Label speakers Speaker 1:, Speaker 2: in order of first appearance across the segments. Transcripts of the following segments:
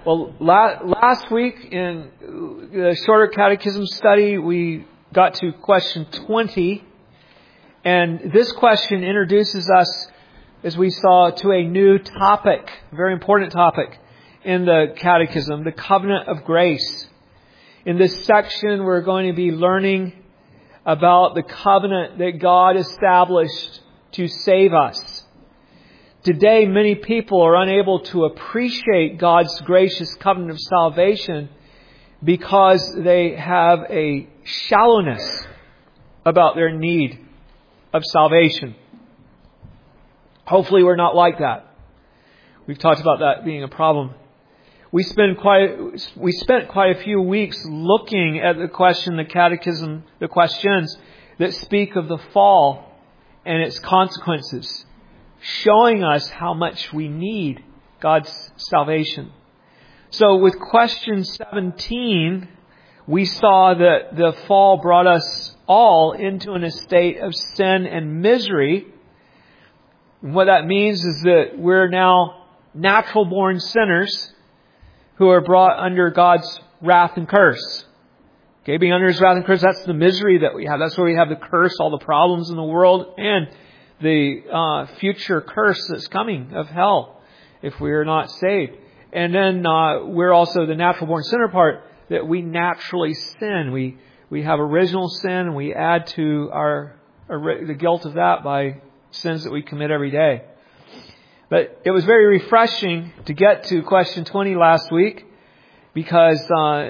Speaker 1: Well, last week in the shorter catechism study, we got to question 20. And this question introduces us, as we saw, to a new topic, a very important topic in the catechism, the covenant of grace. In this section, we're going to be learning about the covenant that God established to save us. Today, many people are unable to appreciate God's gracious covenant of salvation because they have a shallowness about their need of salvation. Hopefully, we're not like that. We've talked about that being a problem. We spent quite a few weeks looking at the questions that speak of the fall and its consequences, showing us how much we need God's salvation. So with question 17, we saw that the fall brought us all into an estate of sin and misery. And what that means is that we're now natural-born sinners who are brought under God's wrath and curse. Okay, being under His wrath and curse, that's the misery that we have. That's where we have the curse, all the problems in the world, and the future curse that's coming of hell if we are not saved. And then we're also the natural-born sinner part, that we naturally sin. We have original sin, and we add to the guilt of that by sins that we commit every day. But it was very refreshing to get to question 20 last week because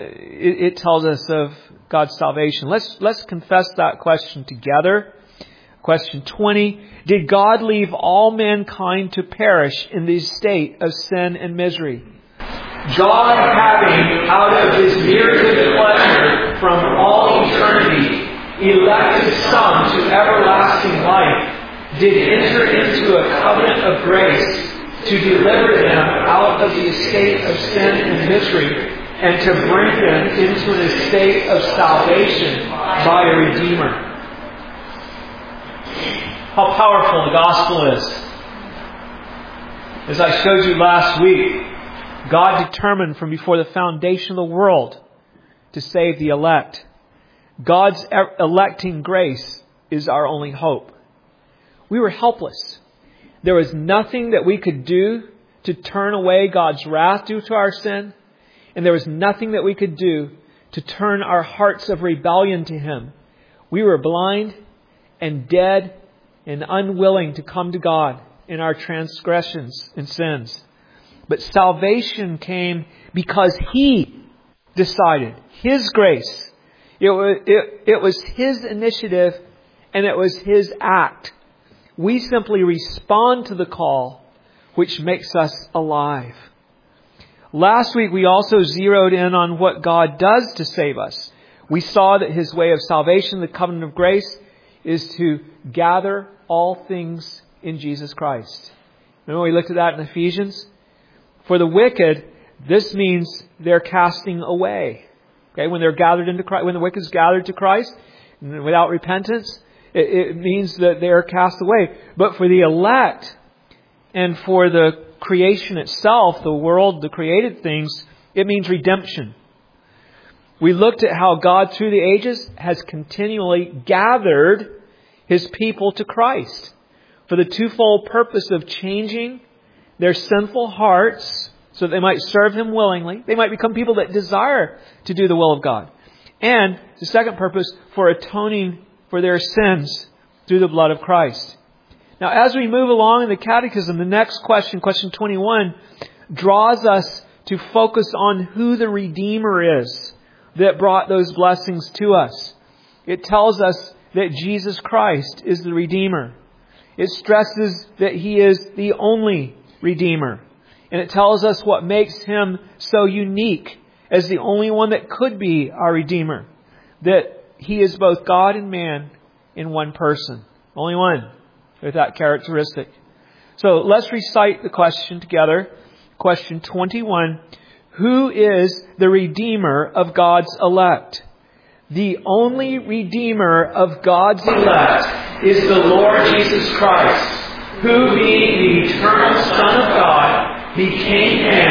Speaker 1: it tells us of God's salvation. Let's confess that question together. Question 20. Did God leave all mankind to perish in the state of sin and misery? God, having, out of His merited pleasure from all eternity, elected some to everlasting life, did enter into a covenant of grace to deliver them out of the estate of sin and misery and to bring them into an estate of salvation by a Redeemer. How powerful the gospel is. As I showed you last week, God determined from before the foundation of the world to save the elect. God's electing grace is our only hope. We were helpless. There was nothing that we could do to turn away God's wrath due to our sin. And there was nothing that we could do to turn our hearts of rebellion to Him. We were blind and dead and unwilling to come to God in our transgressions and sins. But salvation came because He decided. His grace. It was His initiative and it was His act. We simply respond to the call, which makes us alive. Last week we also zeroed in on what God does to save us. We saw that His way of salvation, the covenant of grace, is to gather all things in Jesus Christ. Remember we looked at that in Ephesians? For the wicked, this means they're casting away. Okay, when they're gathered into Christ, when the wicked is gathered to Christ without repentance, it means that they're cast away. But for the elect and for the creation itself, the world, the created things, it means redemption. We looked at how God through the ages has continually gathered His people to Christ for the twofold purpose of changing their sinful hearts so that they might serve Him willingly. They might become people that desire to do the will of God. And the second purpose, for atoning for their sins through the blood of Christ. Now, as we move along in the catechism, the next question, question 21, draws us to focus on who the Redeemer is that brought those blessings to us. It tells us that Jesus Christ is the Redeemer. It stresses that He is the only Redeemer. And it tells us what makes Him so unique as the only one that could be our Redeemer. That He is both God and man in one person. Only one with that characteristic. So let's recite the question together. Question 21. Who is the Redeemer of God's elect? The only Redeemer of God's elect is the Lord Jesus Christ, who being the eternal Son of God, became man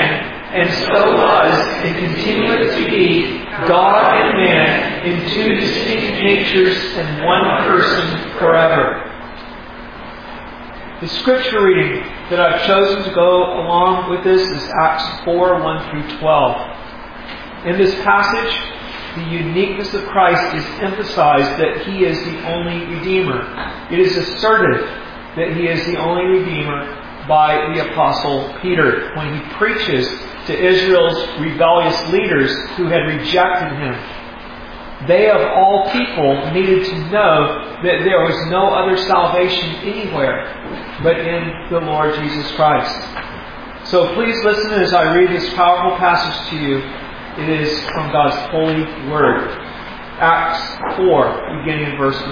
Speaker 1: and so was, and continueth to be, God and man in two distinct natures and one person forever. The scripture reading that I've chosen to go along with this is Acts 4, 1 through 12. In this passage, the uniqueness of Christ is emphasized that He is the only Redeemer. It is asserted that He is the only Redeemer by the Apostle Peter when he preaches to Israel's rebellious leaders who had rejected Him. They of all people needed to know that there was no other salvation anywhere but in the Lord Jesus Christ. So please listen as I read this powerful passage to you. It is from God's holy word. Acts 4, beginning in verse 1.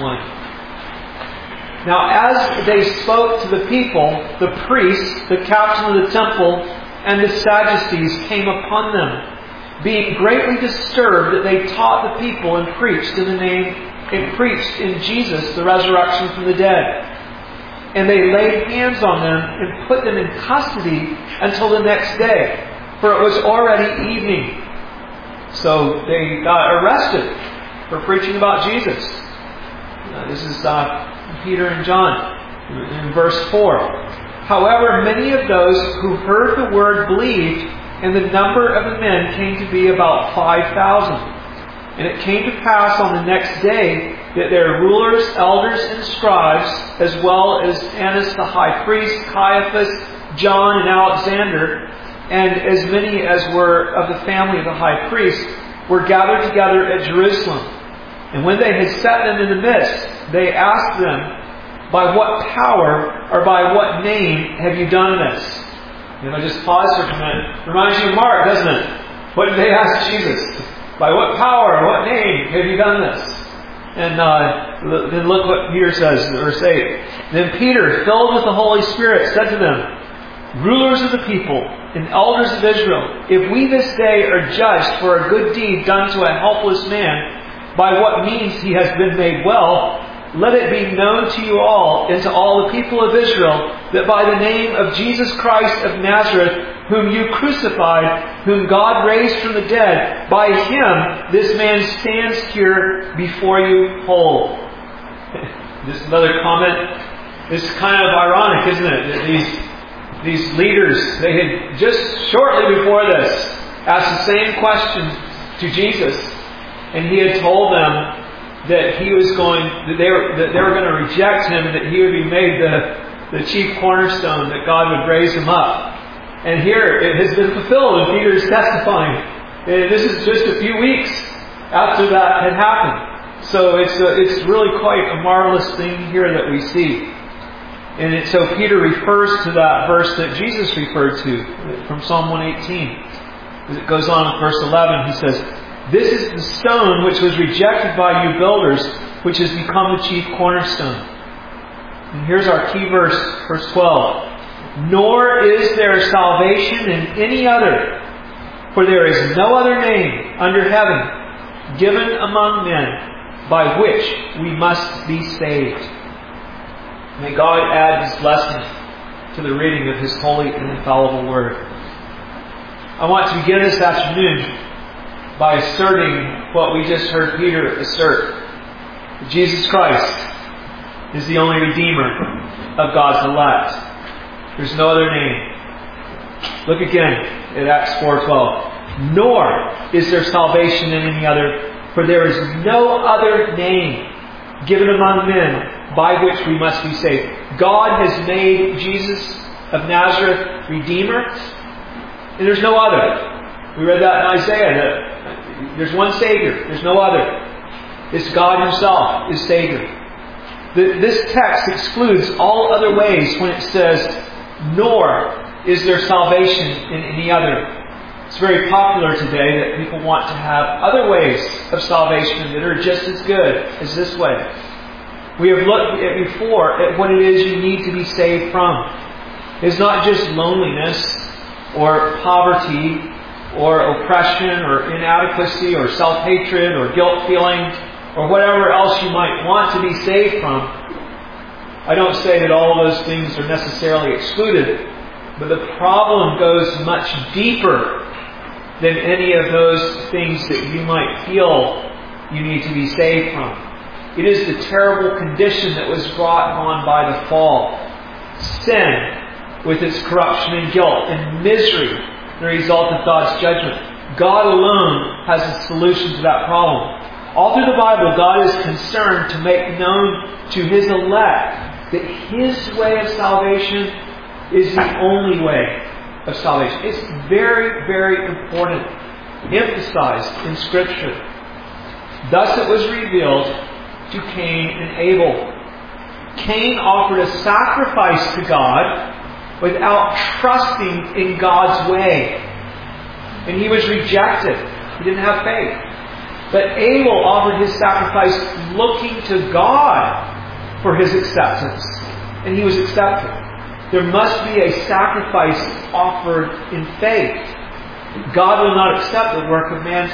Speaker 1: Now as they spoke to the people, the priests, the captain of the temple, and the Sadducees came upon them, being greatly disturbed that they taught the people and preached in Jesus the resurrection from the dead. And they laid hands on them and put them in custody until the next day, for it was already evening. So they got arrested for preaching about Jesus. This is Peter and John in verse 4. However, many of those who heard the word believed, and the number of the men came to be about 5,000. And it came to pass on the next day that their rulers, elders, and scribes, as well as Annas the high priest, Caiaphas, John, and Alexander, and as many as were of the family of the high priest, were gathered together at Jerusalem. And when they had set them in the midst, they asked them, by what power or by what name have you done this? And I just pause for a minute. Reminds you of Mark, doesn't it? What did they ask Jesus? By what power or what name have you done this? And then look what Peter says in verse 8. Then Peter, filled with the Holy Spirit, said to them, rulers of the people and elders of Israel, if we this day are judged for a good deed done to a helpless man, by what means he has been made well, let it be known to you all and to all the people of Israel that by the name of Jesus Christ of Nazareth, whom you crucified, whom God raised from the dead, by Him this man stands here before you whole. Just another comment. It's kind of ironic, isn't it? That these leaders, they had just shortly before this asked the same question to Jesus, and He had told them that they were going to reject Him, and that He would be made the chief cornerstone, that God would raise Him up. And here it has been fulfilled, and Peter is testifying. And this is just a few weeks after that had happened. So it's really quite a marvelous thing here that we see. And so Peter refers to that verse that Jesus referred to from Psalm 118. As it goes on in verse 11, he says, this is the stone which was rejected by you builders, which has become the chief cornerstone. And here's our key verse, verse 12. Nor is there salvation in any other, for there is no other name under heaven given among men by which we must be saved. May God add His blessing to the reading of His holy and infallible Word. I want to begin this afternoon by asserting what we just heard Peter assert. That Jesus Christ is the only Redeemer of God's elect. There's no other name. Look again at Acts 4:12. Nor is there salvation in any other, for there is no other name given among men by which we must be saved. God has made Jesus of Nazareth Redeemer, and there's no other. We read that in Isaiah, that there's one Savior, there's no other. It's God Himself is Savior. This text excludes all other ways when it says, nor is there salvation in any other. It's very popular today that people want to have other ways of salvation that are just as good as this way. We have looked at before at what it is you need to be saved from. It's not just loneliness or poverty or oppression or inadequacy or self-hatred or guilt feeling or whatever else you might want to be saved from. I don't say that all of those things are necessarily excluded, but the problem goes much deeper than any of those things that you might feel you need to be saved from. It is the terrible condition that was brought on by the fall. Sin, with its corruption and guilt and misery, the result of God's judgment. God alone has a solution to that problem. All through the Bible, God is concerned to make known to His elect that His way of salvation is the only way of salvation. It's very, very important, emphasized in Scripture. Thus it was revealed to Cain and Abel. Cain offered a sacrifice to God without trusting in God's way. And he was rejected. He didn't have faith. But Abel offered his sacrifice looking to God for his acceptance. And he was accepted. There must be a sacrifice offered in faith. God will not accept the work of man's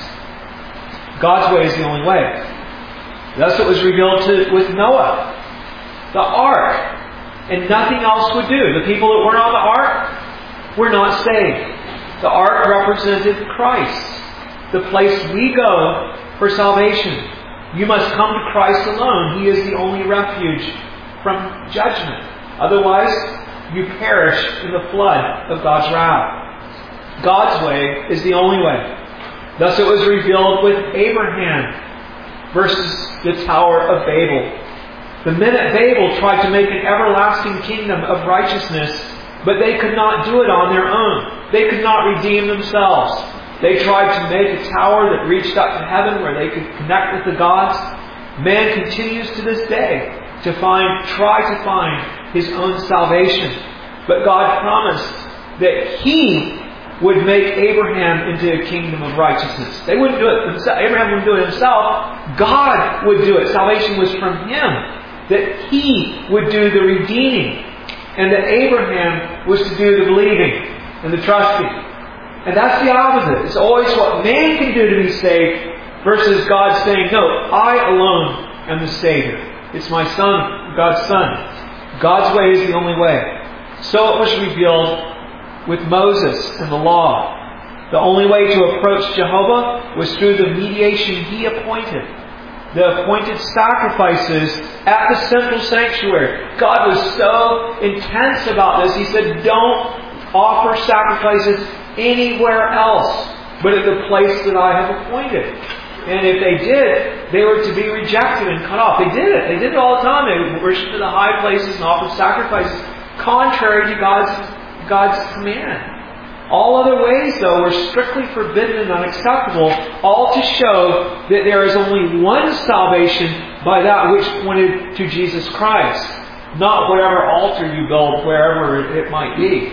Speaker 1: hands. God's way is the only way. Thus it was revealed with Noah. The ark. And nothing else would do. The people that weren't on the ark were not saved. The ark represented Christ. The place we go for salvation. You must come to Christ alone. He is the only refuge from judgment. Otherwise, you perish in the flood of God's wrath. God's way is the only way. Thus it was revealed with Abraham versus the Tower of Babel. The men at Babel tried to make an everlasting kingdom of righteousness, but they could not do it on their own. They could not redeem themselves. They tried to make a tower that reached up to heaven where they could connect with the gods. Man continues to this day to try to find his own salvation. But God promised that He would make Abraham into a kingdom of righteousness. They wouldn't do it themselves. Abraham wouldn't do it himself. God would do it. Salvation was from Him. That He would do the redeeming. And that Abraham was to do the believing and the trusting. And that's the opposite. It's always what man can do to be saved versus God saying, no, I alone am the Savior. It's my Son, God's Son. God's way is the only way. So it was revealed with Moses and the law. The only way to approach Jehovah was through the mediation He appointed. The appointed sacrifices at the central sanctuary. God was so intense about this. He said, don't offer sacrifices anywhere else but at the place that I have appointed. And if they did, they were to be rejected and cut off. They did it. They did it all the time. They worshipped in the high places and offered sacrifices contrary to God's command. All other ways, though, were strictly forbidden and unacceptable, all to show that there is only one salvation by that which pointed to Jesus Christ, not whatever altar you build wherever it might be.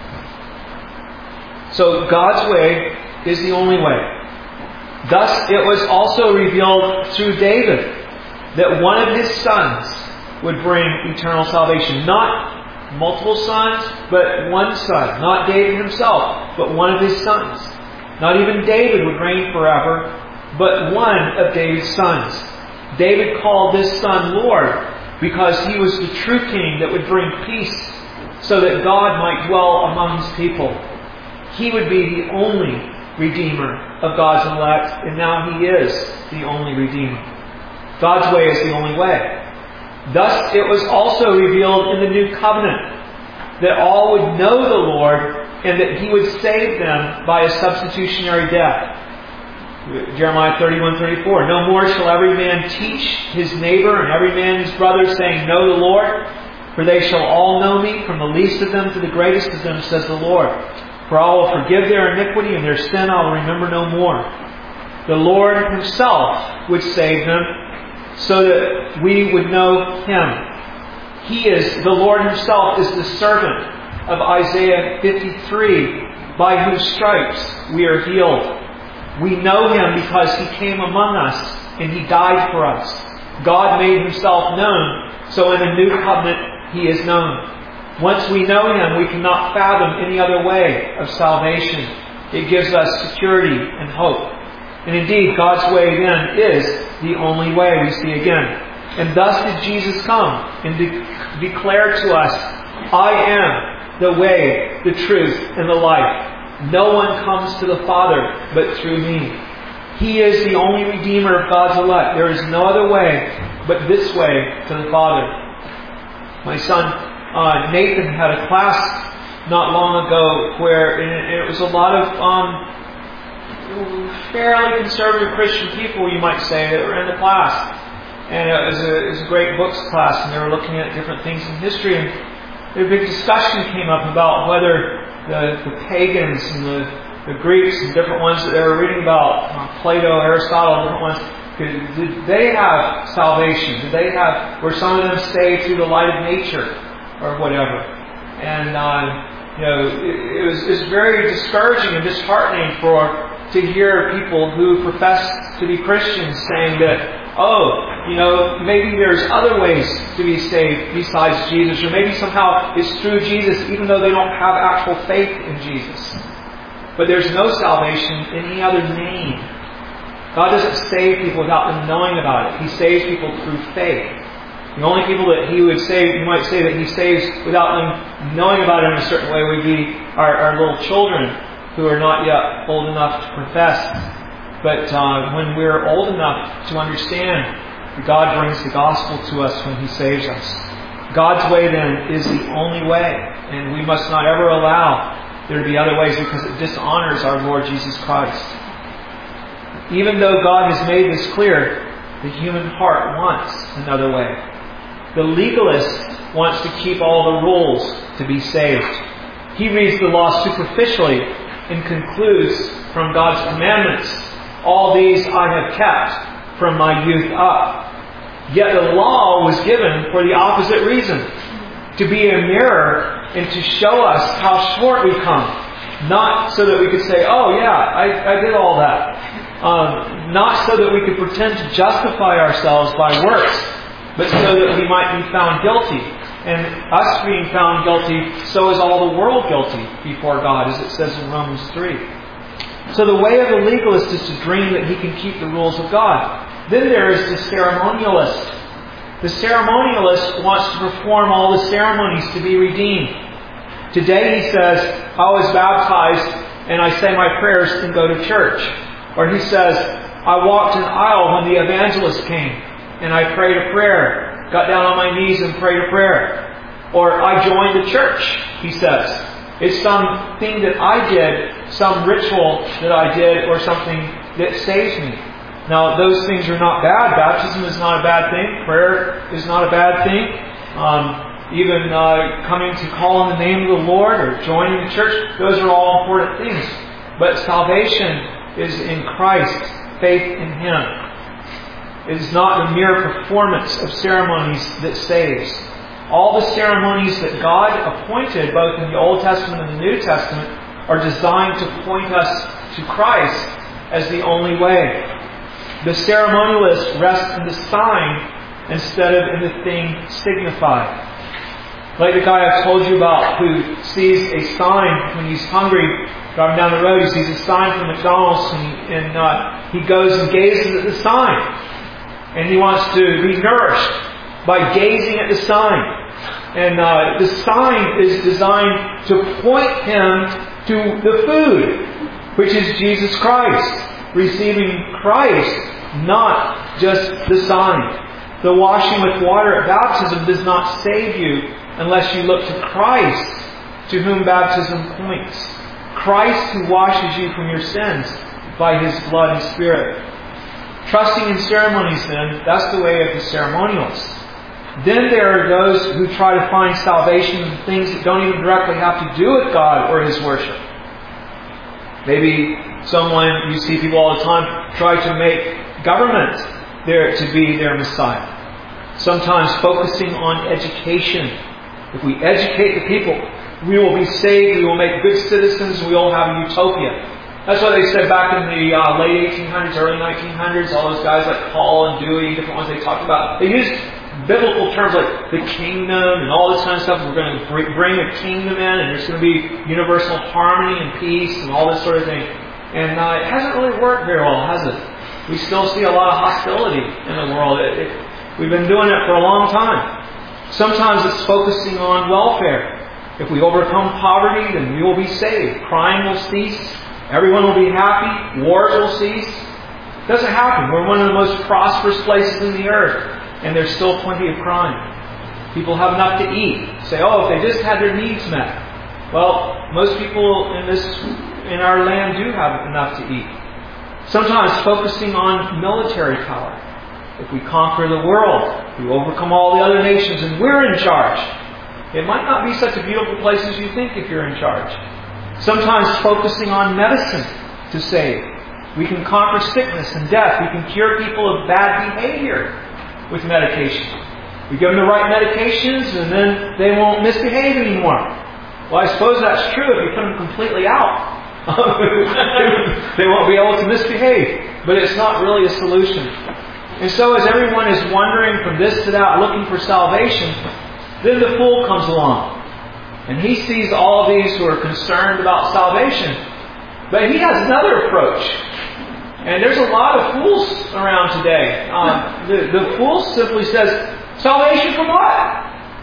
Speaker 1: So God's way is the only way. Thus it was also revealed through David that one of his sons would bring eternal salvation. Not multiple sons, but one son. Not David himself, but one of his sons. Not even David would reign forever, but one of David's sons. David called this son Lord because he was the true king that would bring peace so that God might dwell among His people. He would be the only Redeemer of God's elect, and now He is the only Redeemer. God's way is the only way. Thus it was also revealed in the New Covenant that all would know the Lord and that He would save them by a substitutionary death. Jeremiah 31:34. No more shall every man teach his neighbor and every man his brother, saying, Know the Lord, for they shall all know me, from the least of them to the greatest of them, says the Lord. For I will forgive their iniquity, and their sin I will remember no more. The Lord Himself would save them so that we would know Him. The Lord Himself is the servant of Isaiah 53, by whose stripes we are healed. We know Him because He came among us and He died for us. God made Himself known, so in the New Covenant He is known. Once we know Him, we cannot fathom any other way of salvation. It gives us security and hope. And indeed, God's way then is the only way, we see again. And thus did Jesus come and declare to us, I am the way, the truth, and the life. No one comes to the Father but through me. He is the only Redeemer of God's elect. There is no other way but this way to the Father. My son Nathan had a class not long ago where it was a lot of fairly conservative Christian people, you might say, that were in the class. And it was a great books class, and they were looking at different things in history. And a big discussion came up about whether the pagans and the Greeks and different ones that they were reading about, Plato, Aristotle, different ones, did they have salvation? Were some of them saved through the light of nature or whatever? And it was very discouraging and disheartening to hear people who profess to be Christians saying that, maybe there's other ways to be saved besides Jesus, or maybe somehow it's through Jesus even though they don't have actual faith in Jesus. But there's no salvation in any other name. God doesn't save people without them knowing about it. He saves people through faith. The only people that He would save, you might say that He saves without them knowing about it in a certain way, would be our little children who are not yet old enough to profess. But when we're old enough to understand, God brings the gospel to us when He saves us. God's way then is the only way, and we must not ever allow there to be other ways because it dishonors our Lord Jesus Christ. Even though God has made this clear, the human heart wants another way. The legalist wants to keep all the rules to be saved. He reads the law superficially and concludes from God's commandments, all these I have kept from my youth up. Yet the law was given for the opposite reason, to be a mirror and to show us how short we come. Not so that we could say, oh yeah, I did all that. Not so that we could pretend to justify ourselves by works, but so that we might be found guilty. And us being found guilty, so is all the world guilty before God, as it says in Romans 3. So the way of the legalist is to dream that he can keep the rules of God. Then there is the ceremonialist. The ceremonialist wants to perform all the ceremonies to be redeemed. Today he says, I was baptized and I say my prayers and go to church. Or he says, I walked an aisle when the evangelist came and I prayed a prayer, got down on my knees and prayed a prayer. Or I joined the church, he says. It's something that I did, some ritual that I did, or something that saves me. Now, those things are not bad. Baptism is not a bad thing. Prayer is not a bad thing. Even coming to call on the name of the Lord or joining the church, those are all important things. But salvation is in Christ, faith in Him. It is not the mere performance of ceremonies that saves. All the ceremonies that God appointed, both in the Old Testament and the New Testament, are designed to point us to Christ as the only way. The ceremonialist rests in the sign instead of in the thing signified. Like the guy I've told you about who sees a sign when he's hungry, driving down the road, he sees a sign from McDonald's and he goes and gazes at the sign. And he wants to be nourished by gazing at the sign. And the sign is designed to point him to the food, which is Jesus Christ. Receiving Christ, not just the sign. The washing with water at baptism does not save you unless you look to Christ, to whom baptism points. Christ who washes you from your sins by His blood and Spirit. Trusting in ceremonies then, that's the way of the ceremonialists. Then there are those who try to find salvation in things that don't even directly have to do with God or His worship. Maybe someone, you see people all the time, try to make government there to be their Messiah. Sometimes focusing on education. If we educate the people, we will be saved, we will make good citizens, we will have a utopia. That's what they said back in the late 1800s, early 1900s. All those guys like Paul and Dewey, different ones they talked about. They used biblical terms like the kingdom and all this kind of stuff. We're going to bring a kingdom in and there's going to be universal harmony and peace and all this sort of thing. And it hasn't really worked very well, has it? We still see a lot of hostility in the world. We've been doing it for a long time. Sometimes it's focusing on welfare. If we overcome poverty, then we will be saved. Crime will cease. Everyone will be happy. Wars will cease. It doesn't happen. We're one of the most prosperous places in the earth, and there's still plenty of crime. People have enough to eat. Say, oh, if they just had their needs met. Well, most people in our land do have enough to eat. Sometimes focusing on military power. If we conquer the world, we overcome all the other nations, and we're in charge. It might not be such a beautiful place as you think if you're in charge. Sometimes focusing on medicine to save. We can conquer sickness and death. We can cure people of bad behavior with medication. We give them the right medications and then they won't misbehave anymore. Well, I suppose that's true if you put them completely out. They won't be able to misbehave. But it's not really a solution. And so as everyone is wandering from this to that looking for salvation, then the fool comes along. And he sees all of these who are concerned about salvation. But he has another approach. And there's a lot of fools around today. The fool simply says, salvation from what?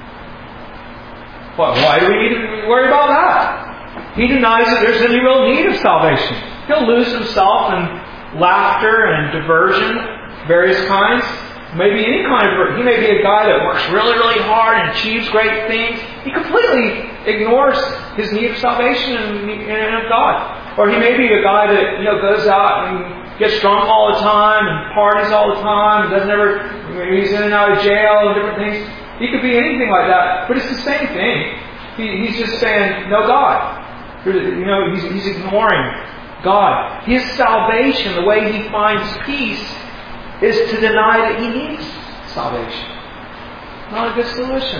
Speaker 1: Why do we need to worry about that? He denies that there's any real need of salvation. He'll lose himself in laughter and diversion, various kinds. Maybe any kind of... He may be a guy that works really, really hard and achieves great things. He completely ignores his need of salvation and of God. Or he may be a guy that goes out and gets drunk all the time and parties all the time. He's in and out of jail and different things. He could be anything like that, but it's the same thing. He's just saying, no God. He's ignoring God. His salvation, the way he finds peace, is to deny that he needs salvation. Not a good solution.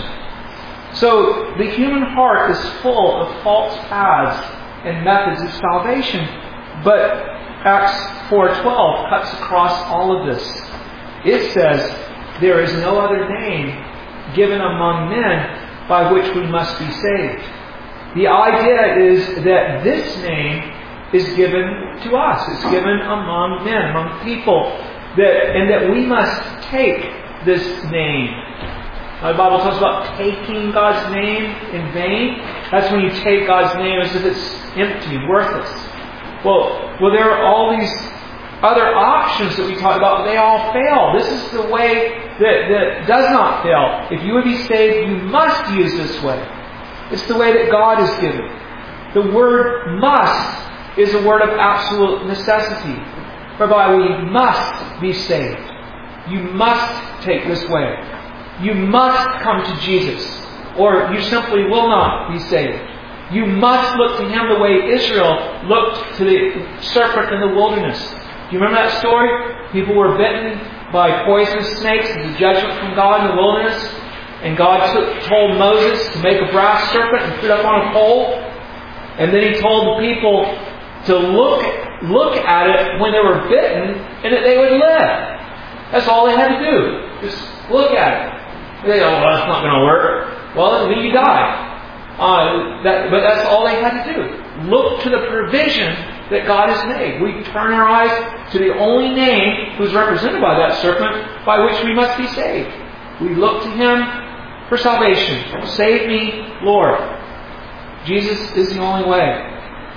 Speaker 1: So the human heart is full of false paths and methods of salvation. But Acts 4:12 cuts across all of this. It says, there is no other name given among men by which we must be saved. The idea is that this name is given to us. It's given among men, among people. And that we must take this name. The Bible talks about taking God's name in vain. That's when you take God's name as if it's empty, worthless. Well, there are all these other options that we talk about. They all fail. This is the way that does not fail. If you would be saved, you must use this way. It's the way that God has given. The word must is a word of absolute necessity, whereby we must be saved. You must take this way. You must come to Jesus, or you simply will not be saved. You must look to Him the way Israel looked to the serpent in the wilderness. Do you remember that story? People were bitten by poisonous snakes as a judgment from God in the wilderness. And God told Moses to make a brass serpent and put it up on a pole. And then He told the people to look at it when they were bitten and that they would live. That's all they had to do. Just look at it. They go, well, that's not going to work. Well, then you die. But that's all they had to do. Look to the provision that God has made. We turn our eyes to the only name who's represented by that serpent by which we must be saved. We look to Him for salvation. Save me, Lord. Jesus is the only way.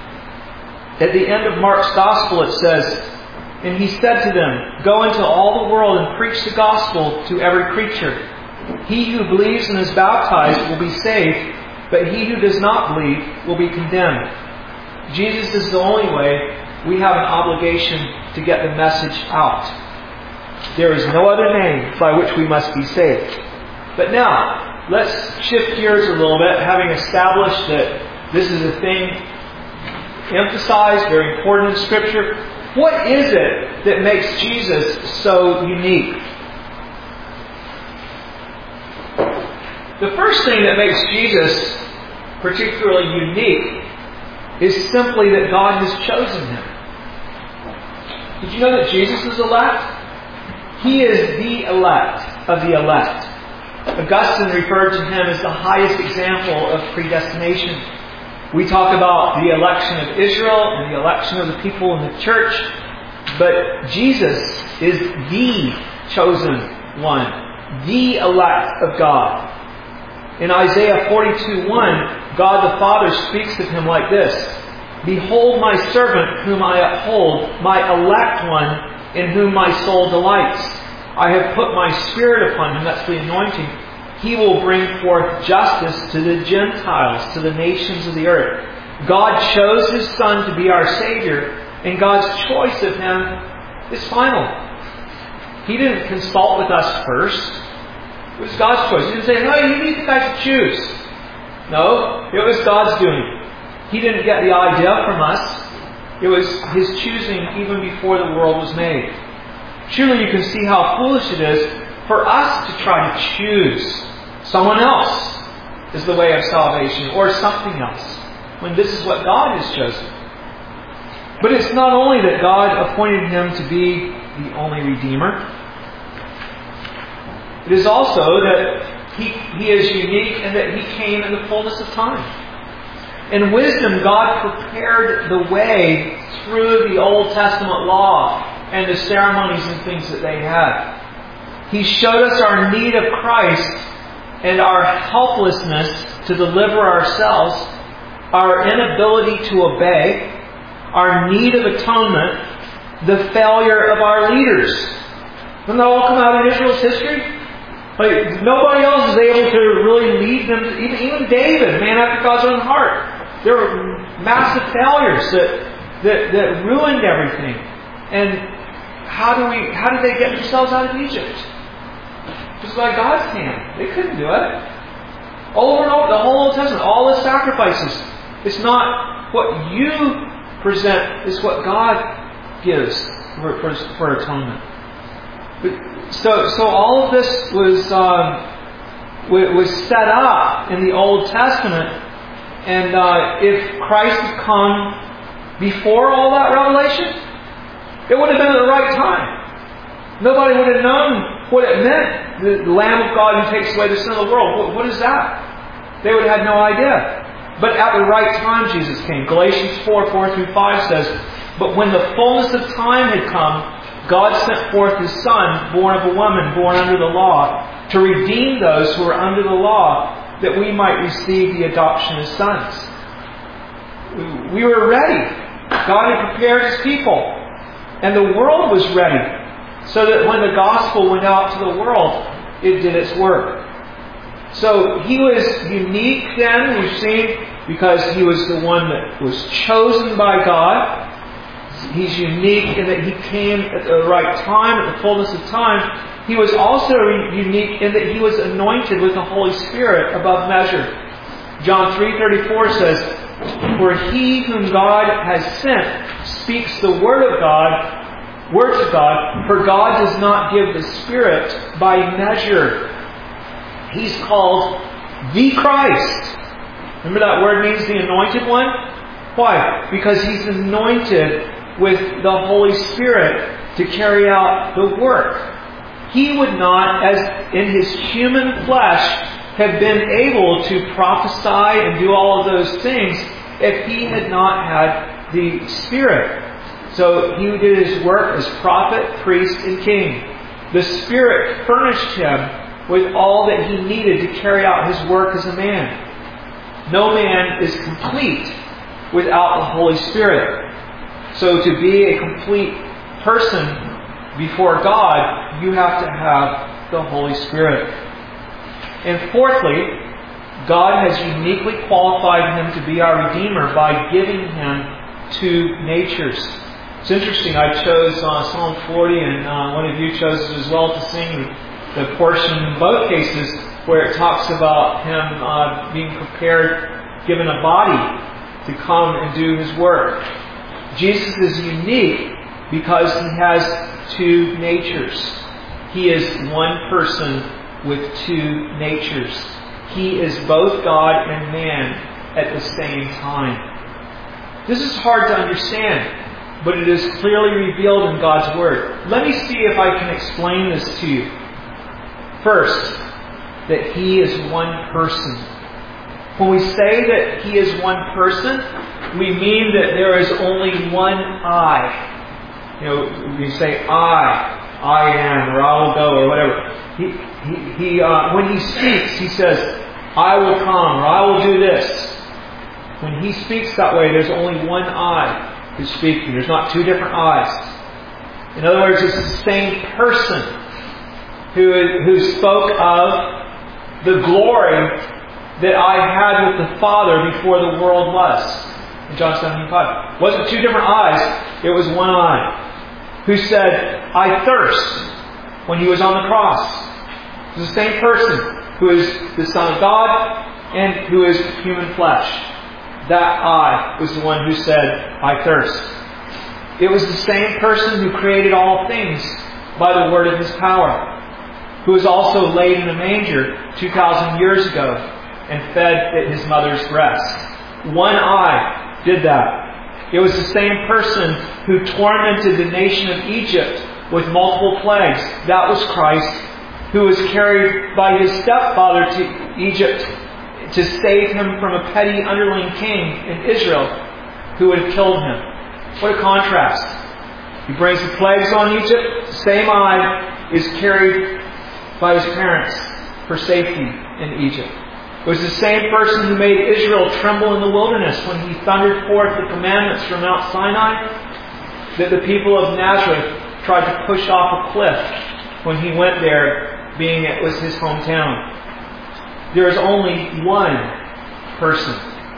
Speaker 1: At the end of Mark's Gospel it says, and He said to them, go into all the world and preach the gospel to every creature. He who believes and is baptized will be saved, but he who does not believe will be condemned. Jesus is the only way. We have an obligation to get the message out. There is no other name by which we must be saved. But now, let's shift gears a little bit, having established that this is a thing emphasized, very important in Scripture. What is it that makes Jesus so unique? The first thing that makes Jesus particularly unique is simply that God has chosen Him. Did you know that Jesus is elect? He is the elect of the elect. Augustine referred to Him as the highest example of predestination. We talk about the election of Israel and the election of the people in the church, but Jesus is the chosen one, the elect of God. In Isaiah 42:1, God the Father speaks of Him like this: "Behold my servant whom I uphold, my elect one in whom my soul delights. I have put my Spirit upon him," that's the anointing. "He will bring forth justice to the Gentiles, to the nations of the earth." God chose His Son to be our Savior, and God's choice of Him is final. He didn't consult with us first. It was God's choice. He didn't say, "No, you need guys to choose." No, it was God's doing. He didn't get the idea from us. It was His choosing even before the world was made. Surely you can see how foolish it is for us to try to choose someone else as the way of salvation, or something else, when this is what God has chosen. But it's not only that God appointed Him to be the only Redeemer. It is also that He is unique and that He came in the fullness of time. In wisdom, God prepared the way through the Old Testament law and the ceremonies and things that they had. He showed us our need of Christ and our helplessness to deliver ourselves, our inability to obey, our need of atonement, the failure of our leaders. Doesn't that all come out in Israel's history? Like, nobody else is able to really lead them. Even David, man after God's own heart. There were massive failures that ruined everything. And how did they get themselves out of Egypt? Just by God's hand. They couldn't do it. Over and over, the whole Old Testament, all the sacrifices. It's not what you present, it's what God gives for atonement. So all of this was set up in the Old Testament, and if Christ had come before all that revelation, it would have been at the right time. Nobody would have known what it meant, the Lamb of God who takes away the sin of the world. What is that? They would have had no idea. But at the right time Jesus came. Galatians 4:4-5 says, "But when the fullness of time had come, God sent forth His Son, born of a woman, born under the law, to redeem those who were under the law, that we might receive the adoption as sons." We were ready. God had prepared His people. And the world was ready. So that when the gospel went out to the world, it did its work. So He was unique then, we've seen, because He was the one that was chosen by God. He's unique in that He came at the right time, at the fullness of time. He was also unique in that He was anointed with the Holy Spirit above measure. John 3:34 says, "For He whom God has sent speaks the words of God, for God does not give the Spirit by measure." He's called the Christ. Remember that word means the anointed one? Why? Because He's anointed with the Holy Spirit to carry out the work. He would not, as in His human flesh, have been able to prophesy and do all of those things if He had not had the Spirit. So He did His work as prophet, priest, and king. The Spirit furnished Him with all that He needed to carry out His work as a man. No man is complete without the Holy Spirit. So to be a complete person before God, you have to have the Holy Spirit. And fourthly, God has uniquely qualified Him to be our Redeemer by giving Him two natures. It's interesting, I chose Psalm 40, and one of you chose it as well to sing the portion in both cases where it talks about Him being prepared, given a body to come and do His work. Jesus is unique because He has two natures. He is one person with two natures. He is both God and man at the same time. This is hard to understand, but it is clearly revealed in God's Word. Let me see if I can explain this to you. First, that He is one person. When we say that He is one person, we mean that there is only one I. We say I am, or I will go, or whatever. When He speaks, He says, "I will come," or "I will do this." When He speaks that way, there's only one I who's speaking. There's not two different I's. In other words, it's the same person who spoke of the glory that I had with the Father before the world was. In John 17:5. It wasn't two different eyes, it was one eye. Who said, I thirst, when He was on the cross. It's the same person who is the Son of God and who is human flesh. That I was the one who said, I thirst. It was the same person who created all things by the word of His power. Who was also laid in a manger 2,000 years ago and fed at His mother's breast. One eye did that. It was the same person who tormented the nation of Egypt with multiple plagues. That was Christ, who was carried by His stepfather to Egypt to save him from a petty underling king in Israel who would have killed him. What a contrast. He brings the plagues on Egypt. The same eye is carried by his parents for safety in Egypt. It was the same person who made Israel tremble in the wilderness when He thundered forth the commandments from Mount Sinai that the people of Nazareth tried to push off a cliff when He went there, being it was His hometown. There is only one person.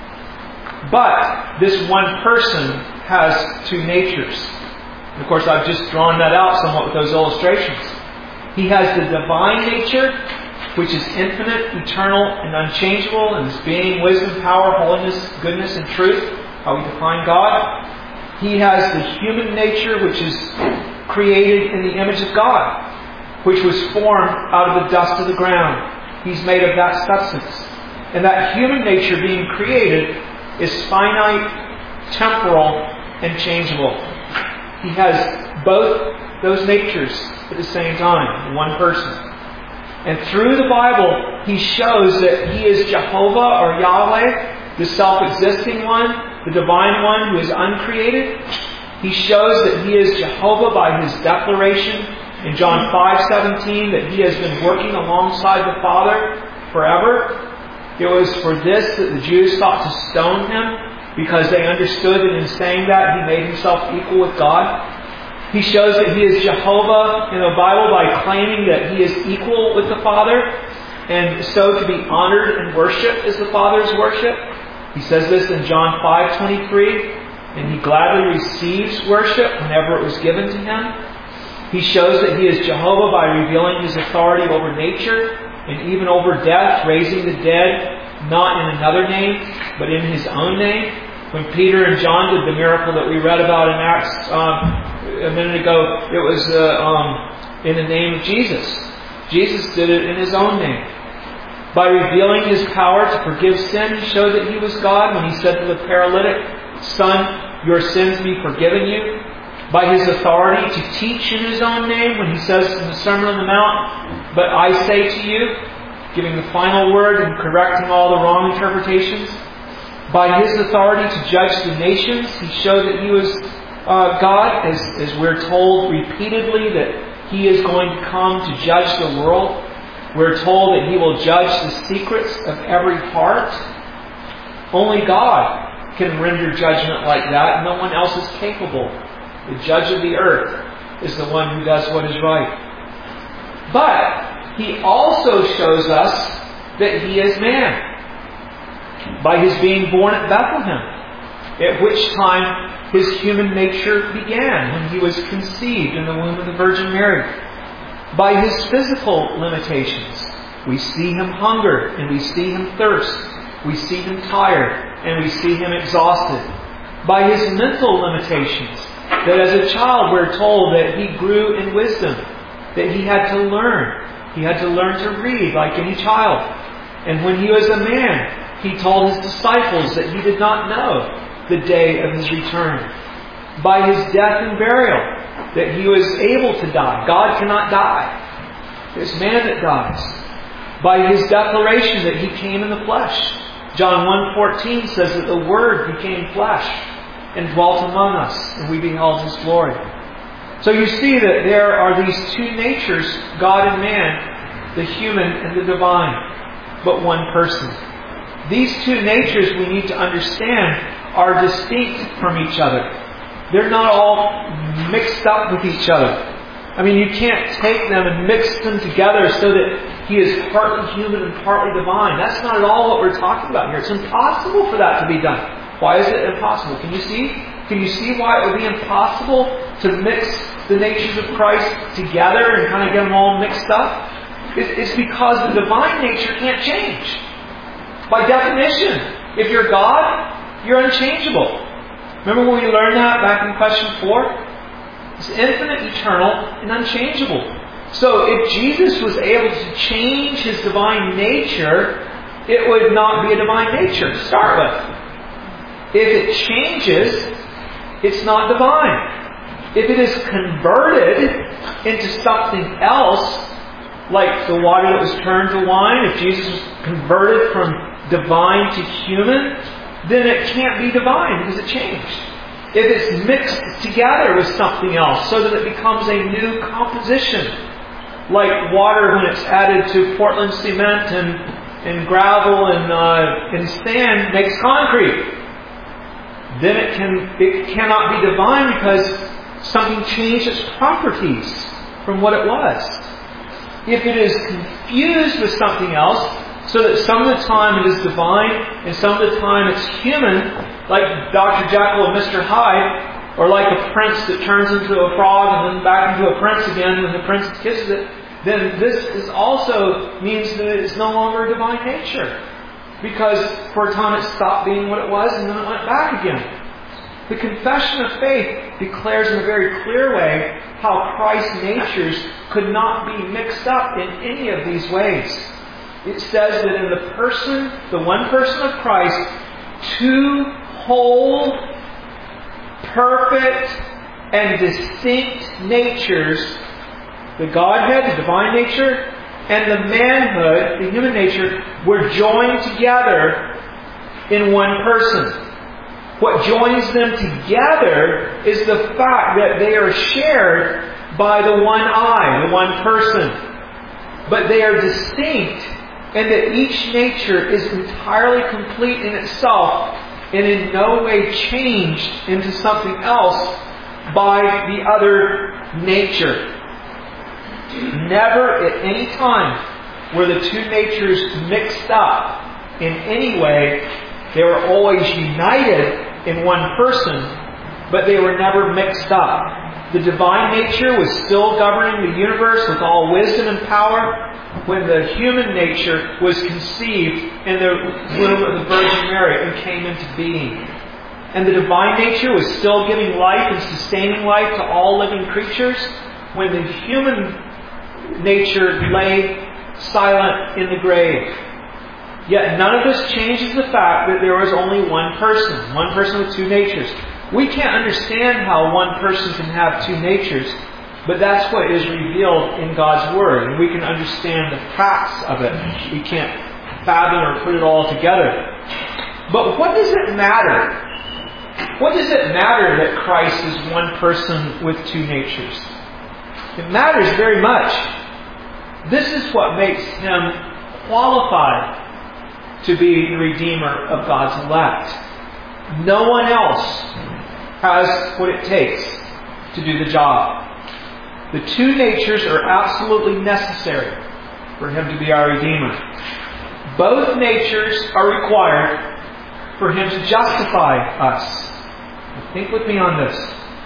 Speaker 1: But this one person has two natures. And of course, I've just drawn that out somewhat with those illustrations. He has the divine nature, which is infinite, eternal, and unchangeable in His being, wisdom, power, holiness, goodness, and truth, how we define God. He has the human nature, which is created in the image of God, which was formed out of the dust of the ground. He's made of that substance. And that human nature being created is finite, temporal, and changeable. He has both those natures at the same time in one person. And through the Bible, He shows that He is Jehovah or Yahweh, the self-existing one, the divine one who is uncreated. He shows that He is Jehovah by His declaration in John 5:17 that He has been working alongside the Father forever. It was for this that the Jews sought to stone Him, because they understood that in saying that He made Himself equal with God. He shows that He is Jehovah in the Bible by claiming that He is equal with the Father, and so to be honored and worshipped as the Father's worship. He says this in John 5:23, and He gladly receives worship whenever it was given to Him. He shows that He is Jehovah by revealing His authority over nature and even over death, raising the dead, not in another name, but in His own name. When Peter and John did the miracle that we read about in Acts a minute ago, it was in the name of Jesus. Jesus did it in His own name. By revealing His power to forgive sin, He showed that He was God when He said to the paralytic, Son, your sins be forgiven you. By His authority to teach in His own name when He says in the Sermon on the Mount, but I say to you, giving the final word and correcting all the wrong interpretations. By His authority to judge the nations, He showed that He was God, as we're told repeatedly that He is going to come to judge the world. We're told that He will judge the secrets of every heart. Only God can render judgment like that. No one else is capable. The judge of the earth is the one who does what is right. But He also shows us that He is man by His being born at Bethlehem, at which time His human nature began, when He was conceived in the womb of the Virgin Mary. By His physical limitations, we see Him hunger and we see Him thirst. We see Him tired and we see Him exhausted. By His mental limitations, that as a child we're told that He grew in wisdom, that He had to learn. He had to learn to read like any child. And when He was a man, He told His disciples that He did not know the day of His return. By His death and burial, that He was able to die. God cannot die. It's man that dies. By His declaration that He came in the flesh. John 1:14 says that the Word became flesh and dwelt among us, and we beheld His glory. So you see that there are these two natures, God and man, the human and the divine, but one person. These two natures, we need to understand, are distinct from each other. They're not all mixed up with each other. I mean, you can't take them and mix them together so that He is partly human and partly divine. That's not at all what we're talking about here. It's impossible for that to be done. Why is it impossible? Can you see? Can you see why it would be impossible to mix the natures of Christ together and kind of get them all mixed up? It's because the divine nature can't change. By definition, if you're God, you're unchangeable. Remember when we learned that back in question 4? It's infinite, eternal, and unchangeable. So if Jesus was able to change His divine nature, it would not be a divine nature to start with. If it changes, it's not divine. If it is converted into something else, like the water that was turned to wine, if Jesus was converted from divine to human, then it can't be divine because it changed. If it's mixed together with something else so that it becomes a new composition, like water when it's added to Portland cement and gravel and sand makes concrete, then it cannot be divine because something changed its properties from what it was. If it is confused with something else, so that some of the time it is divine and some of the time it's human, like Dr. Jekyll and Mr. Hyde, or like a prince that turns into a frog and then back into a prince again when the prince kisses it, then this also means that it is no longer a divine nature. Because for a time it stopped being what it was and then it went back again. The Confession of Faith declares in a very clear way how Christ's natures could not be mixed up in any of these ways. It says that in the one person of Christ, two whole, perfect, and distinct natures, the Godhead, the divine nature, and the manhood, the human nature, were joined together in one person. What joins them together is the fact that they are shared by the one I, the one person. But they are distinct, and that each nature is entirely complete in itself and in no way changed into something else by the other nature. Never at any time were the two natures mixed up in any way. They were always united in one person, but they were never mixed up. The divine nature was still governing the universe with all wisdom and power when the human nature was conceived in the womb of the Virgin Mary and came into being. And the divine nature was still giving life and sustaining life to all living creatures when the human nature lay silent in the grave. Yet none of this changes the fact that there was only one person with two natures. We can't understand how one person can have two natures, but that's what is revealed in God's Word, and we can understand the facts of it. We can't fathom or put it all together. But what does it matter? What does it matter that Christ is one person with two natures? It matters very much. This is what makes Him qualified to be the Redeemer of God's elect. No one else has what it takes to do the job. The two natures are absolutely necessary for Him to be our Redeemer. Both natures are required for Him to justify us. Now think with me on this.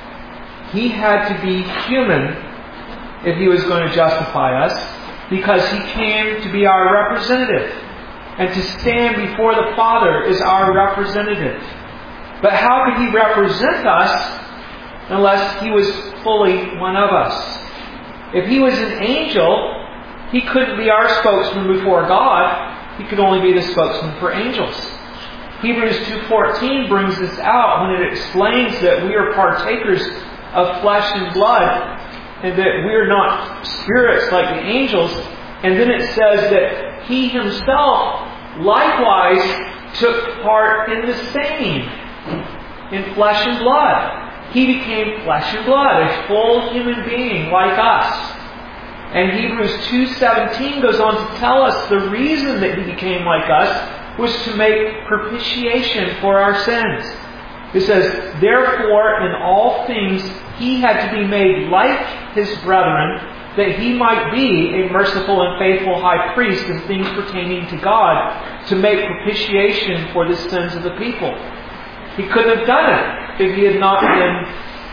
Speaker 1: He had to be human if He was going to justify us, because He came to be our representative and to stand before the Father as our representative. But how could He represent us unless He was fully one of us? If He was an angel, He couldn't be our spokesman before God. He could only be the spokesman for angels. Hebrews 2:14 brings this out when it explains that we are partakers of flesh and blood and that we are not spirits like the angels. And then it says that He Himself likewise took part in the same, in flesh and blood. He became flesh and blood, a full human being like us. And Hebrews 2:17 goes on to tell us the reason that He became like us was to make propitiation for our sins. It says, therefore, in all things He had to be made like His brethren, that He might be a merciful and faithful high priest in things pertaining to God, to make propitiation for the sins of the people. He couldn't have done it if He had not been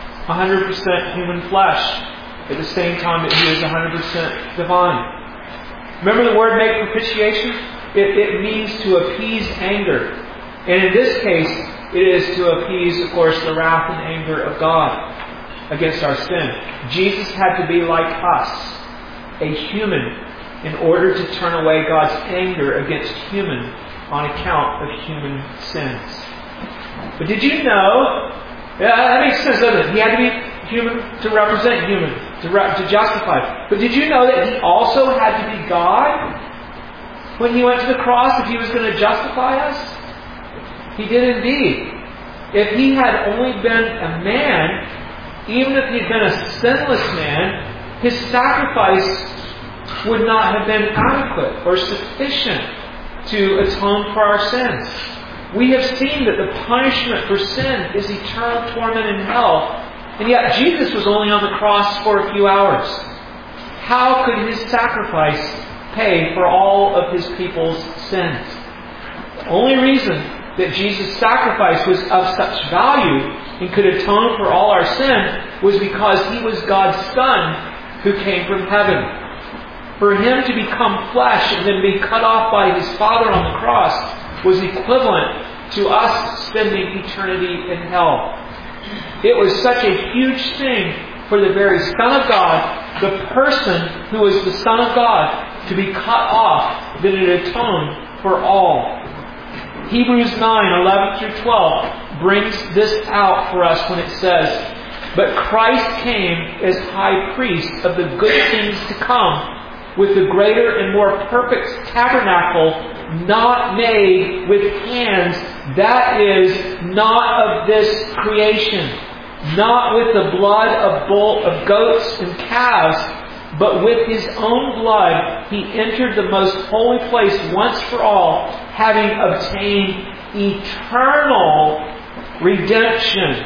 Speaker 1: 100% human flesh, at the same time that He is 100% divine. Remember the word make propitiation? It means to appease anger. And in this case, it is to appease, of course, the wrath and anger of God against our sin. Jesus had to be like us, a human, in order to turn away God's anger against human on account of human sins. But did you know, that makes sense, doesn't it? He had to be human to represent human, to justify. But did you know that He also had to be God when He went to the cross if He was going to justify us? He did indeed. If He had only been a man, even if He had been a sinless man, His sacrifice would not have been adequate or sufficient to atone for our sins. We have seen that the punishment for sin is eternal torment in hell, and yet Jesus was only on the cross for a few hours. How could His sacrifice pay for all of His people's sins? The only reason that Jesus' sacrifice was of such value and could atone for all our sin was because He was God's Son who came from heaven. For Him to become flesh and then be cut off by His Father on the cross was equivalent to us spending eternity in hell. It was such a huge thing for the very Son of God, the person who was the Son of God, to be cut off that it atoned for all. Hebrews 9:11 through 12 brings this out for us when it says, but Christ came as high priest of the good things to come, with the greater and more perfect tabernacle, not made with hands, that is, not of this creation, not with the blood of goats and calves, but with His own blood He entered the most holy place once for all, having obtained eternal redemption.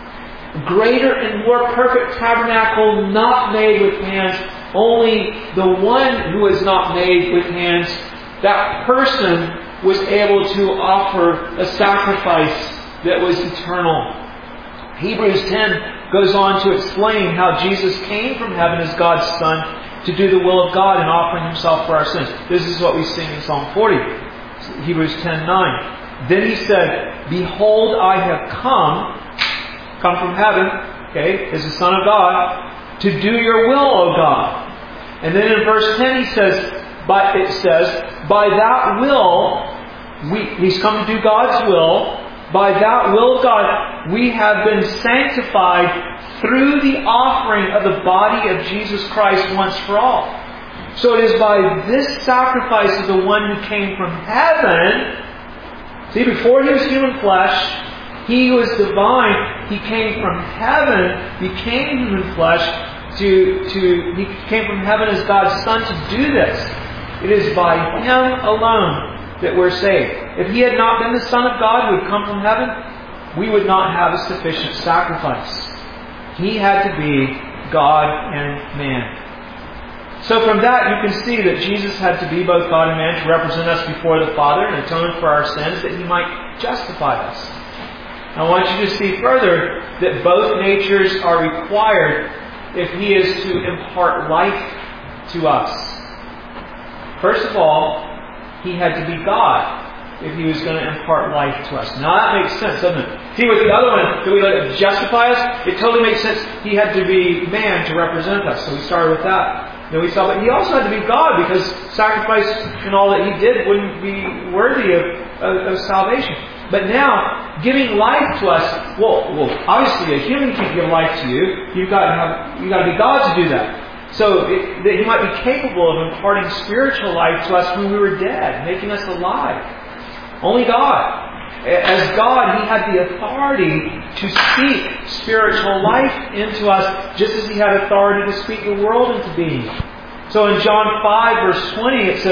Speaker 1: Greater and more perfect tabernacle, not made with hands. Only the one who is not made with hands, that person was able to offer a sacrifice that was eternal. Hebrews 10 goes on to explain how Jesus came from heaven as God's Son to do the will of God in offering Himself for our sins. This is what we sing in Psalm 40. Hebrews 10:9. Then He said, behold, I have come from heaven, as the Son of God, to do your will, O God. And then in verse 10 it says, by that will, He's come to do God's will. By that will of God, we have been sanctified through the offering of the body of Jesus Christ once for all. So it is by this sacrifice of the one who came from heaven. See, before He was human flesh, He was divine. He came from heaven, became human flesh. He came from heaven as God's Son to do this. It is by Him alone that we're saved. If He had not been the Son of God who had come from heaven, we would not have a sufficient sacrifice. He had to be God and man. So from that you can see that Jesus had to be both God and man to represent us before the Father and atone for our sins that He might justify us. I want you to see further that both natures are required if He is to impart life to us. First of all, He had to be God if He was going to impart life to us. Now that makes sense, doesn't it? See, with the other one, that we let it justify us, it totally makes sense. He had to be man to represent us. So we started with that. Then we saw that He also had to be God, because sacrifice and all that He did wouldn't be worthy of salvation. But now, giving life to us, well, obviously a human can't give life to you. You've got to be God to do that. So that He might be capable of imparting spiritual life to us when we were dead, making us alive. Only God. As God, He had the authority to speak spiritual life into us, just as He had authority to speak the world into being. So in John 5 verse 20 it says,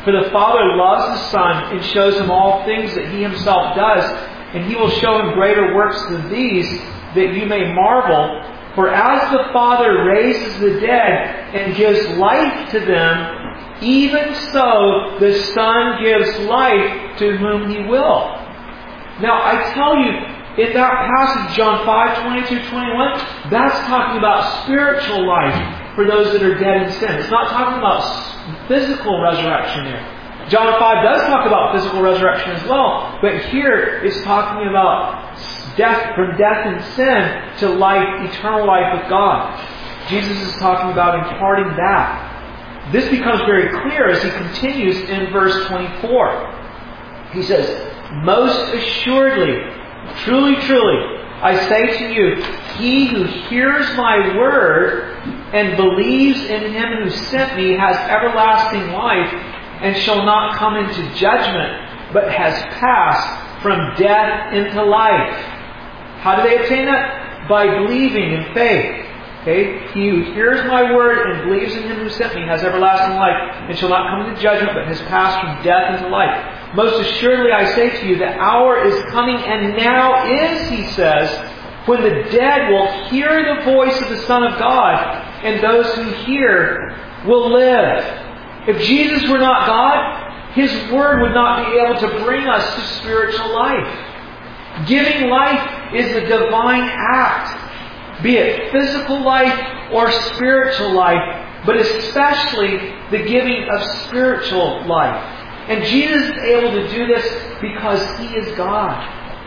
Speaker 1: For the Father loves the Son and shows him all things that he himself does, and he will show him greater works than these, that you may marvel. For as the Father raises the dead and gives life to them, even so the Son gives life to whom He will. Now I tell you, in that passage, John 5:20-21, that's talking about spiritual life for those that are dead in sin. It's not talking about physical resurrection there. John 5 does talk about physical resurrection as well, but here it's talking about death, from death and sin to life, eternal life with God. Jesus is talking about imparting that. This becomes very clear as he continues in verse 24. He says, "Most assuredly, truly, truly, I say to you, he who hears my word and believes in him who sent me has everlasting life and shall not come into judgment, but has passed from death into life." How do they obtain that? By believing in faith. Okay? "He who hears my word and believes in him who sent me has everlasting life and shall not come into judgment, but has passed from death into life. Most assuredly I say to you, the hour is coming, and now is," he says, "when the dead will hear the voice of the Son of God, and those who hear will live." If Jesus were not God, His Word would not be able to bring us to spiritual life. Giving life is a divine act, be it physical life or spiritual life, but especially the giving of spiritual life. And Jesus is able to do this because He is God.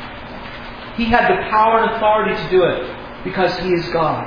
Speaker 1: He had the power and authority to do it because He is God.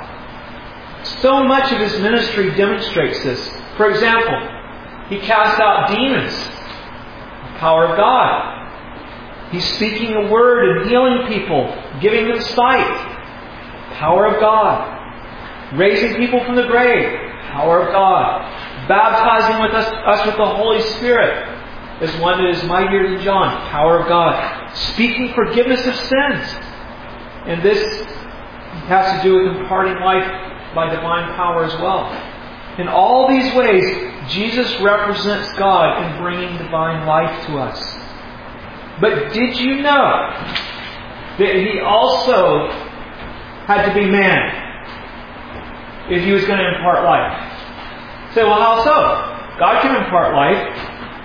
Speaker 1: So much of His ministry demonstrates this. For example, He cast out demons. The power of God. He's speaking a word and healing people, giving them sight. Power of God. Raising people from the grave. Power of God. Baptizing with us with the Holy Spirit. As one that is mightier than John. Power of God. Speaking forgiveness of sins. And this has to do with imparting life by divine power as well. In all these ways, Jesus represents God in bringing divine life to us. But did you know that He also had to be man if He was going to impart life? You say, well, how so? God can impart life.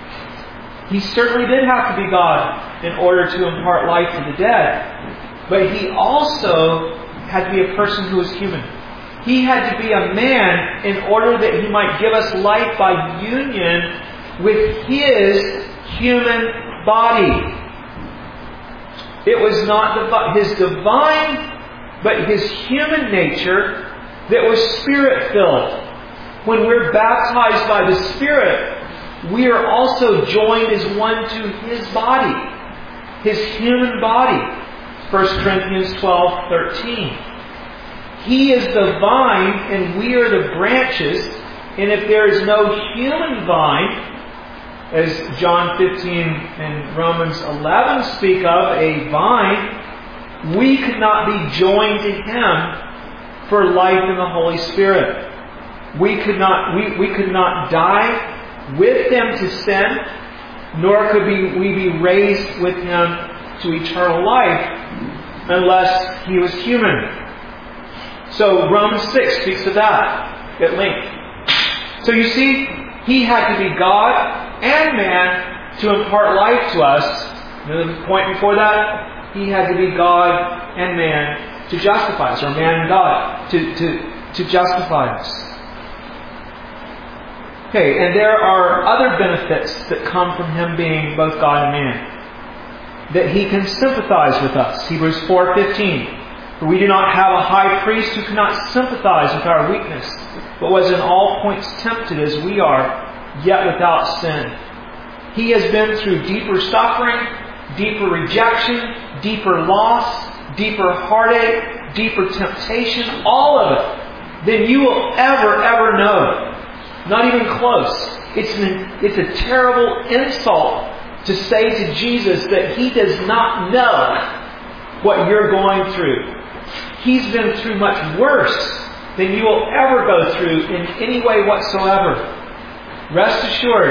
Speaker 1: He certainly did have to be God in order to impart life to the dead. But He also had to be a person who was human. He had to be a man in order that He might give us life by union with His human body. It was not His divine, but His human nature that was Spirit-filled. When we're baptized by the Spirit, we are also joined as one to His body, His human body. 1 Corinthians 12:13. He is the vine and we are the branches, and if there is no human vine, as John 15 and Romans 11 speak of, a vine, we could not be joined to Him for life in the Holy Spirit. We could not die with Him to sin, nor could we be raised with Him to eternal life unless He was human. So Romans 6 speaks of that at length. So you see, He had to be God and man to impart life to us. And the point before that, He had to be God and man to justify us, or man and God to justify us. Okay, and there are other benefits that come from Him being both God and man. That He can sympathize with us. Hebrews 4:15. For we do not have a high priest who cannot sympathize with our weakness, but was in all points tempted as we are, yet without sin. He has been through deeper suffering, deeper rejection, deeper loss, deeper heartache, deeper temptation, all of it, than you will ever know. Not even close. It's a terrible insult to say to Jesus that He does not know what you're going through. He's been through much worse than you will ever go through in any way whatsoever. Rest assured,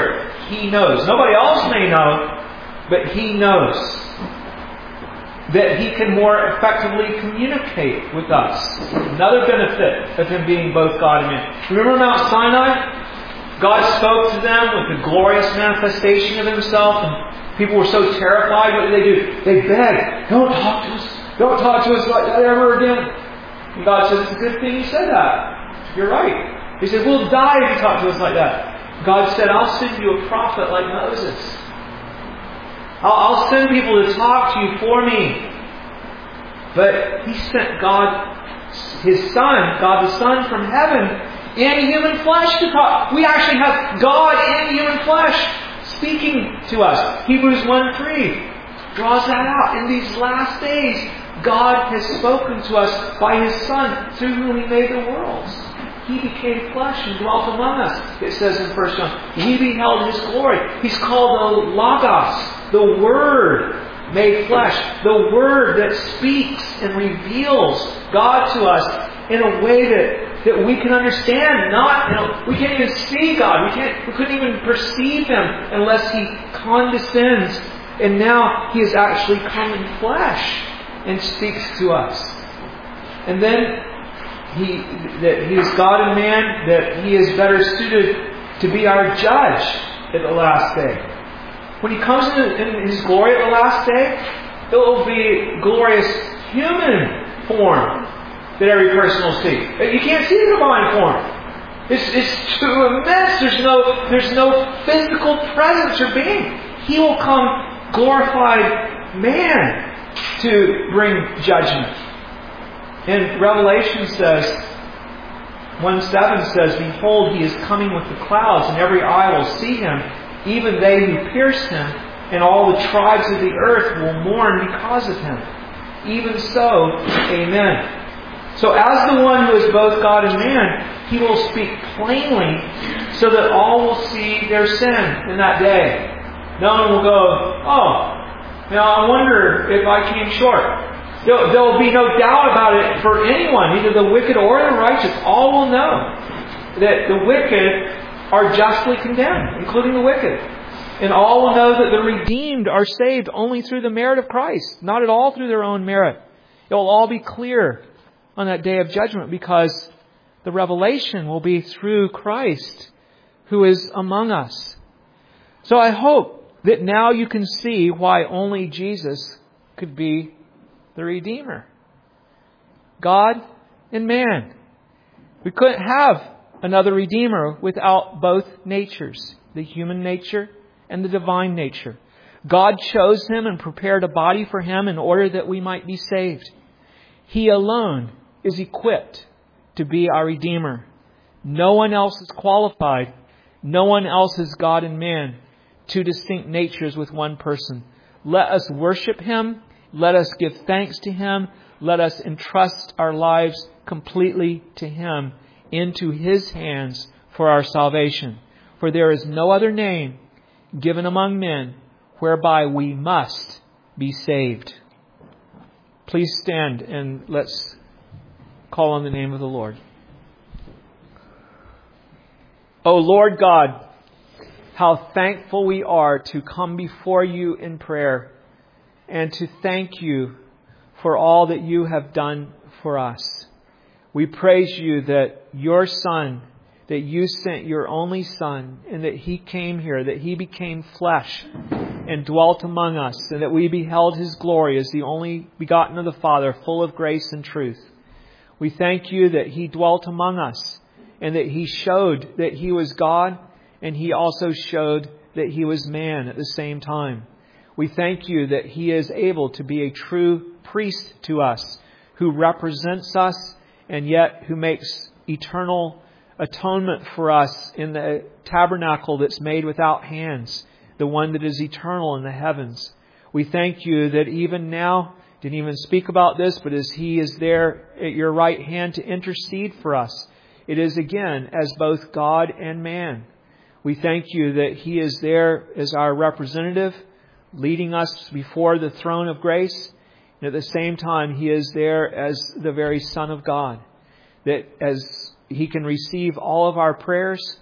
Speaker 1: He knows. Nobody else may know, but He knows that He can more effectively communicate with us. Another benefit of Him being both God and man. Remember Mount Sinai? God spoke to them with the glorious manifestation of Himself, and people were so terrified. What did they do? They begged, "Don't talk to us. Don't talk to us like that ever again." And God said, "It's a good thing you said that. You're right." He said, "We'll die if you talk to us like that." God said, "I'll send you a prophet like Moses. I'll send people to talk to you for me." But He sent God, His Son, God the Son from heaven, in human flesh to talk. We actually have God in human flesh speaking to us. Hebrews 1:3 draws that out. In these last days, God has spoken to us by His Son, through whom He made the worlds. He became flesh and dwelt among us. It says in 1 John, we beheld His glory. He's called the Logos, the Word made flesh. The Word that speaks and reveals God to us in a way that we can understand. We can't even see God. We couldn't even perceive Him unless He condescends. And now He has actually come in flesh and speaks to us. And then that He is God and man, that He is better suited to be our judge at the last day. When He comes in His glory at the last day, it will be glorious human form that every person will see. You can't see the divine form. It's too immense. There's no physical presence or being. He will come glorified man to bring judgment. And Revelation says, 1:7 says, "Behold, He is coming with the clouds, and every eye will see Him, even they who pierced Him, and all the tribes of the earth will mourn because of Him. Even so, Amen." So as the one who is both God and man, He will speak plainly so that all will see their sin in that day. No one will go, "Oh, I wonder if I came short." There will be no doubt about it for anyone, either the wicked or the righteous. All will know that the wicked are justly condemned, including the wicked. And all will know that the redeemed are saved only through the merit of Christ, not at all through their own merit. It will all be clear on that day of judgment because the revelation will be through Christ who is among us. So I hope that now you can see why only Jesus could be the Redeemer. God and man. We couldn't have another Redeemer without both natures, the human nature and the divine nature. God chose Him and prepared a body for Him in order that we might be saved. He alone is equipped to be our Redeemer. No one else is qualified. No one else is God and man, two distinct natures with one person. Let us worship Him. Let us give thanks to Him. Let us entrust our lives completely to Him, into His hands for our salvation. For there is no other name given among men whereby we must be saved. Please stand and let's call on the name of the Lord. O Lord God, how thankful we are to come before You in prayer and to thank You for all that You have done for us. We praise You that Your Son, that You sent Your only Son, and that He came here, that He became flesh and dwelt among us, and that we beheld His glory as the only begotten of the Father, full of grace and truth. We thank You that He dwelt among us, and that He showed that He was God, and He also showed that He was man at the same time. We thank You that He is able to be a true priest to us, who represents us, and yet who makes eternal atonement for us in the tabernacle that's made without hands, the one that is eternal in the heavens. We thank You that even now, didn't even speak about this, but as He is there at Your right hand to intercede for us, it is again as both God and man. We thank You that He is there as our representative, leading us before the throne of grace. And at the same time, He is there as the very Son of God. That as He can receive all of our prayers,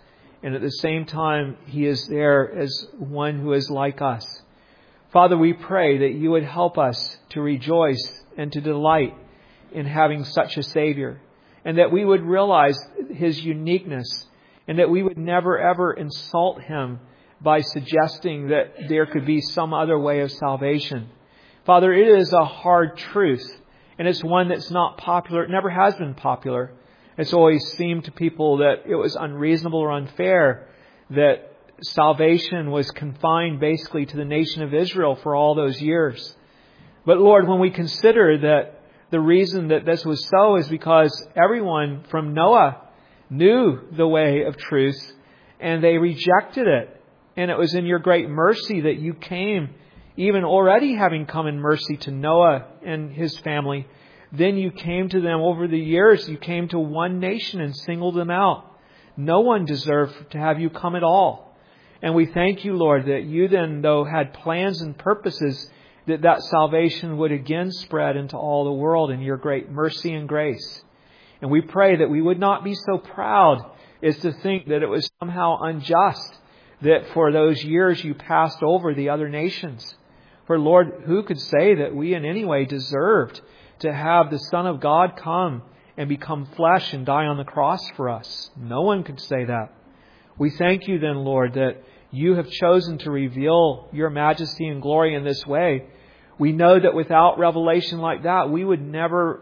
Speaker 1: And at the same time, He is there as one who is like us. Father, we pray that You would help us to rejoice and to delight in having such a Savior. And that we would realize His uniqueness. And that we would never ever insult Him by suggesting that there could be some other way of salvation. Father, it is a hard truth. And it's one that's not popular. It never has been popular. It's always seemed to people that it was unreasonable or unfair that salvation was confined basically to the nation of Israel for all those years. But Lord, when we consider that the reason that this was so is because everyone from Noah knew the way of truth and they rejected it. And it was in Your great mercy that You came, even already having come in mercy to Noah and his family. Then You came to them over the years. You came to one nation and singled them out. No one deserved to have You come at all. And we thank You, Lord, that You then, though, had plans and purposes that salvation would again spread into all the world in Your great mercy and grace. And we pray that we would not be so proud as to think that it was somehow unjust that for those years You passed over the other nations. For Lord, who could say that we in any way deserved to have the Son of God come and become flesh and die on the cross for us? No one could say that. We thank You then, Lord, that You have chosen to reveal Your majesty and glory in this way. We know that without revelation like that, we would never,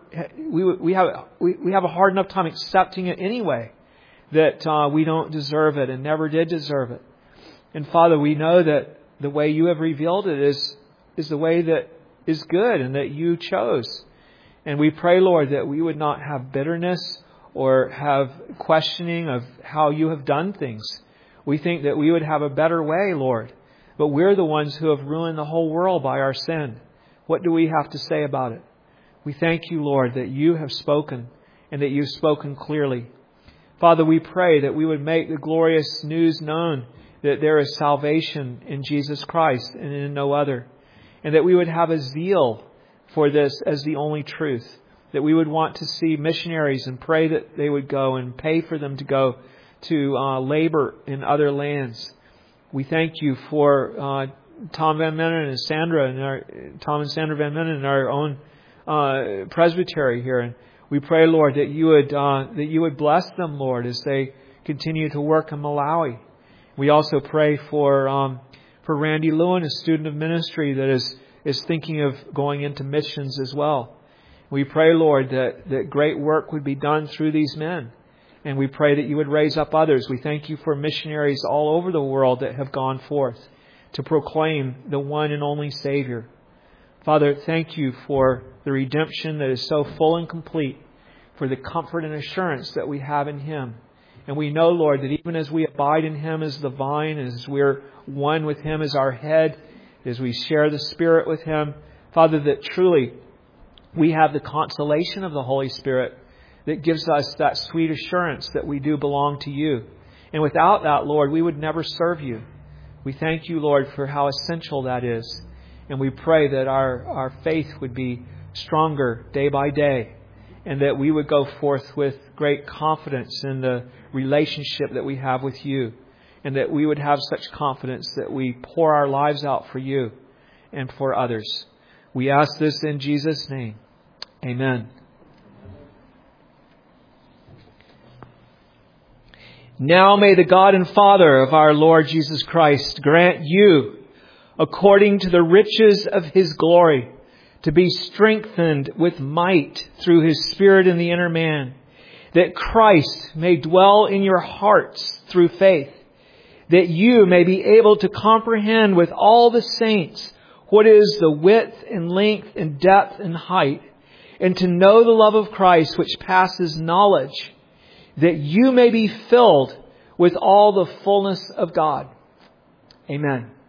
Speaker 1: we have a hard enough time accepting it anyway, that we don't deserve it and never did deserve it. And Father, we know that the way You have revealed it is the way that is good and that You chose. And we pray, Lord, that we would not have bitterness or have questioning of how You have done things. We think that we would have a better way, Lord. But we're the ones who have ruined the whole world by our sin. What do we have to say about it? We thank You, Lord, that You have spoken and that You've spoken clearly. Father, we pray that we would make the glorious news known that there is salvation in Jesus Christ and in no other. And that we would have a zeal for this as the only truth. That we would want to see missionaries and pray that they would go and pay for them to go to labor in other lands. We thank You for Tom Van Menen and Sandra and Tom and Sandra Van Menen and our own presbytery here. And we pray, Lord, that You would bless them, Lord, as they continue to work in Malawi. We also pray for Randy Lewin, a student of ministry that is thinking of going into missions as well. We pray, Lord, that great work would be done through these men. And we pray that You would raise up others. We thank You for missionaries all over the world that have gone forth to proclaim the one and only Savior. Father, thank You for the redemption that is so full and complete, for the comfort and assurance that we have in Him. And we know, Lord, that even as we abide in Him as the vine, as we're one with Him as our head, as we share the Spirit with Him, Father, that truly we have the consolation of the Holy Spirit that gives us that sweet assurance that we do belong to You. And without that, Lord, we would never serve You. We thank You, Lord, for how essential that is. And we pray that our faith would be stronger day by day, and that we would go forth with great confidence in the relationship that we have with You, and that we would have such confidence that we pour our lives out for You and for others. We ask this in Jesus' name. Amen. Now may the God and Father of our Lord Jesus Christ grant you, according to the riches of His glory, to be strengthened with might through His Spirit in the inner man, that Christ may dwell in your hearts through faith, that you may be able to comprehend with all the saints what is the width and length and depth and height, and to know the love of Christ which passes knowledge, that you may be filled with all the fullness of God. Amen.